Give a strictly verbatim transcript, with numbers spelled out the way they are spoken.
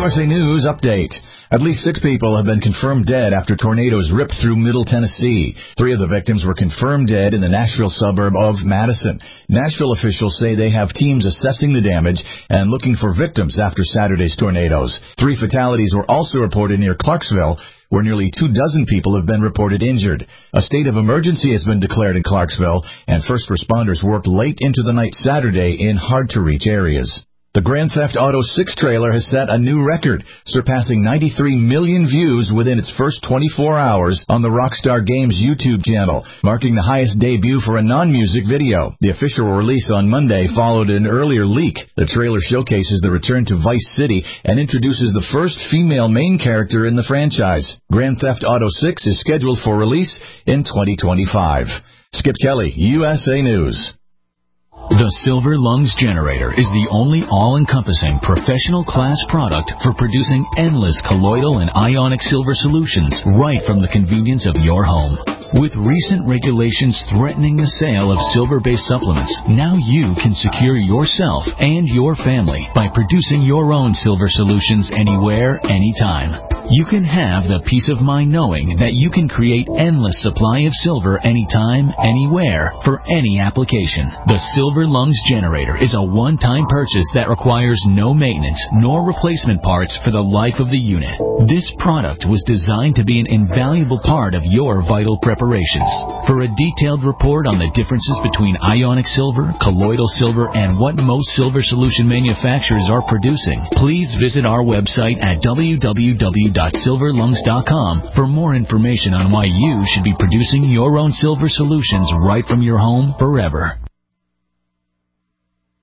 S A News Update. At least six people have been confirmed dead after tornadoes ripped through Middle Tennessee. Three of the victims were confirmed dead in the Nashville suburb of Madison. Nashville officials say they have teams assessing the damage and looking for victims after Saturday's tornadoes. Three fatalities were also reported near Clarksville, where nearly two dozen people have been reported injured. A state of emergency has been declared in Clarksville, and first responders worked late into the night Saturday in hard-to-reach areas. The Grand Theft Auto six trailer has set a new record, surpassing ninety-three million views within its first twenty-four hours on the Rockstar Games YouTube channel, marking the highest debut for a non-music video. The official release on Monday followed an earlier leak. The trailer showcases the return to Vice City and introduces the first female main character in the franchise. Grand Theft Auto six is scheduled for release in twenty twenty-five. Skip Kelly, U S A News. The Silver Lungs Generator is the only all-encompassing professional-class product for producing endless colloidal and ionic silver solutions right from the convenience of your home. With recent regulations threatening the sale of silver-based supplements, now you can secure yourself and your family by producing your own silver solutions anywhere, anytime. You can have the peace of mind knowing that you can create endless supply of silver anytime, anywhere, for any application. The Silver Lungs Generator is a one-time purchase that requires no maintenance nor replacement parts for the life of the unit. This product was designed to be an invaluable part of your vital preparations. For a detailed report on the differences between ionic silver, colloidal silver, and what most silver solution manufacturers are producing, please visit our website at w w w dot silver lungs dot com for more information on why you should be producing your own silver solutions right from your home forever.